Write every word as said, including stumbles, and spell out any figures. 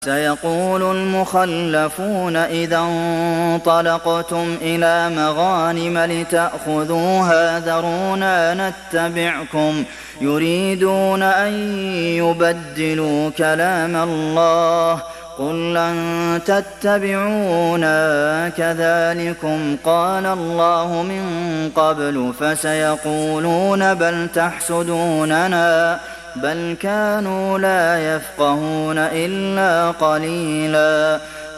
سيقول المخلفون إذا انطلقتم إلى مغانم لتأخذوها ذرونا نتبعكم يريدون أن يبدلوا كلام الله قل لن تتبعونا كذلكم قال الله من قبل فسيقولون بل تحسدوننا بل كانوا لا يفقهون إلا قليلا